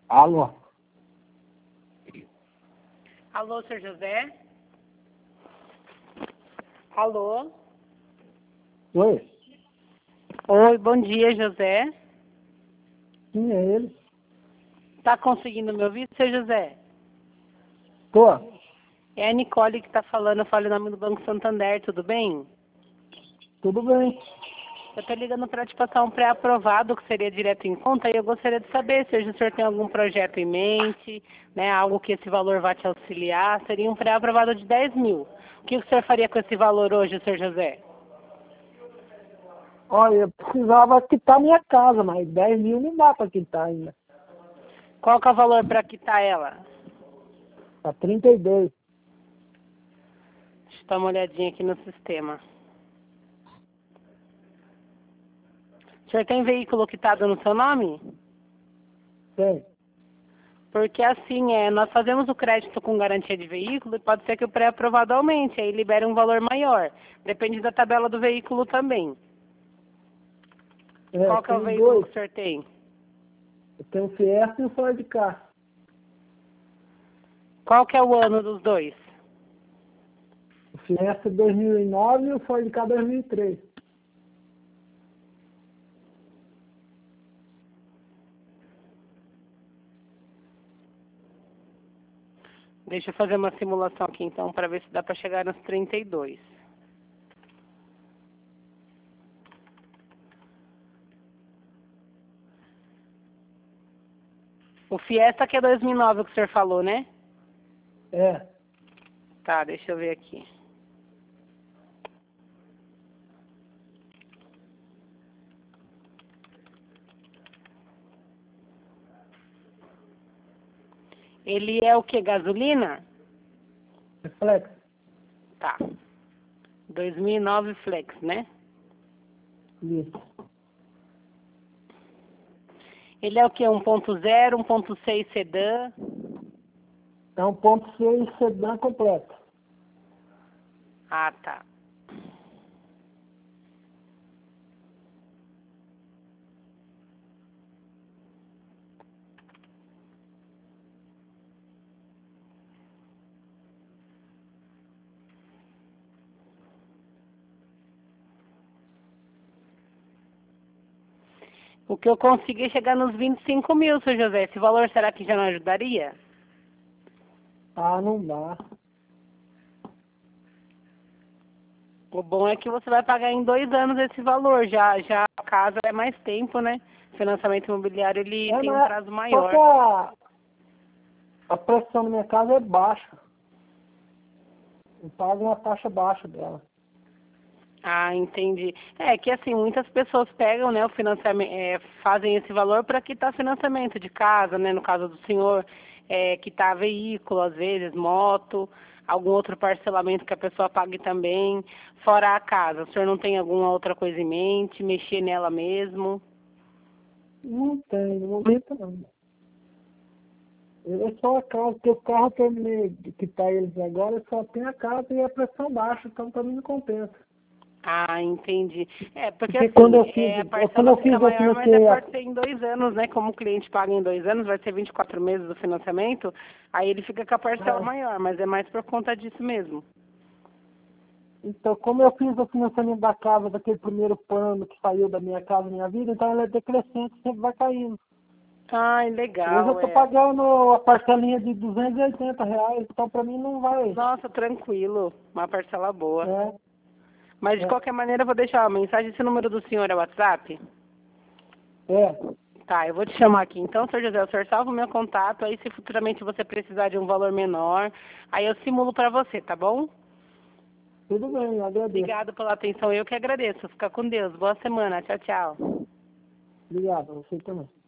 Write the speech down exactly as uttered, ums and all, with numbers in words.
Alô? Alô, senhor José? Alô? Oi? Oi, bom dia, José. Quem é ele? Tá conseguindo me ouvir, senhor José? Tô. É a Nicole que está falando, eu falo em nome do Banco Santander, tudo bem? Tudo bem. Eu tô ligando para te passar um pré-aprovado, que seria direto em conta, e eu gostaria de saber se hoje o senhor tem algum projeto em mente, né, algo que esse valor vai te auxiliar. Seria um pré-aprovado de dez mil. O que o senhor faria com esse valor hoje, senhor José? Olha, eu precisava quitar minha casa, mas dez mil não dá para quitar ainda. Qual que é o valor para quitar ela? Tá trinta e dois. Deixa eu dar uma olhadinha aqui no sistema. O senhor tem veículo quitado no seu nome? Tem. Porque assim, é, nós fazemos o crédito com garantia de veículo e pode ser que o pré-aprovado aumente, aí libera um valor maior. Depende da tabela do veículo também. É, Qual que é o tem veículo dois. que o senhor tem? Eu tenho o Fiesta e o Ford Ka. Qual que é o ano dos dois? O Fiesta dois mil e nove e o Ford Ka dois mil e três. Deixa eu fazer uma simulação aqui então para ver se dá para chegar nos trinta e dois. O Fiesta que é dois mil e nove, o que o senhor falou, né? É. Tá, deixa eu ver aqui. Ele é o que? Gasolina? Reflex. Tá. dois mil e nove Flex, né? Isso. Ele é o que? um ponto zero, um ponto seis sedã? É um ponto seis sedã completo. Ah, tá. O que eu consegui é chegar nos vinte e cinco mil, seu José. Esse valor será que já não ajudaria? Ah, não dá. O bom é que você vai pagar em dois anos esse valor. Já, já a casa é mais tempo, né? Financiamento imobiliário, ele É, tem um mas prazo só que maior. a, a pressão da minha casa é baixa. Eu pago uma taxa baixa dela. Ah, entendi. É que assim, muitas pessoas pegam, né, o financiamento, é, fazem esse valor para quitar financiamento de casa, né? No caso do senhor, é, quitar veículo, às vezes, moto, algum outro parcelamento que a pessoa pague também, fora a casa. O senhor não tem alguma outra coisa em mente, mexer nela mesmo? Não tem, no momento não. É só a casa, porque o carro eu terminei de quitar eles agora, só tem a casa e a pressão baixa, então para mim não compensa. Ah, entendi. É, porque Porque quando eu assim, fiz, é, a quando parcela eu fica fiz, eu maior, mas é financei a, por ser em dois anos, né? Como o cliente paga em dois anos, vai ser vinte e quatro meses do financiamento, aí ele fica com a parcela a- maior, mas é mais por conta disso mesmo. então como eu fiz o financiamento da casa, daquele primeiro plano que saiu da minha casa, minha vida, então ela é decrescente, sempre vai caindo. Ai, Hoje eu legal, tô é. pagando a parcelinha de duzentos e oitenta reais, então para mim não vai. Nossa, tranquilo, uma parcela boa. É, Mas de é, qualquer maneira eu vou deixar uma mensagem, esse número do senhor é WhatsApp? é. Tá, eu vou te chamar aqui. Então, senhor José, o senhor salva o meu contato, aí se futuramente você precisar de um valor menor, aí eu simulo pra você, tá bom? Tudo bem, eu agradeço. Obrigado pela atenção, eu que agradeço. Fica com Deus. Boa semana. Tchau, tchau. Obrigado, você também.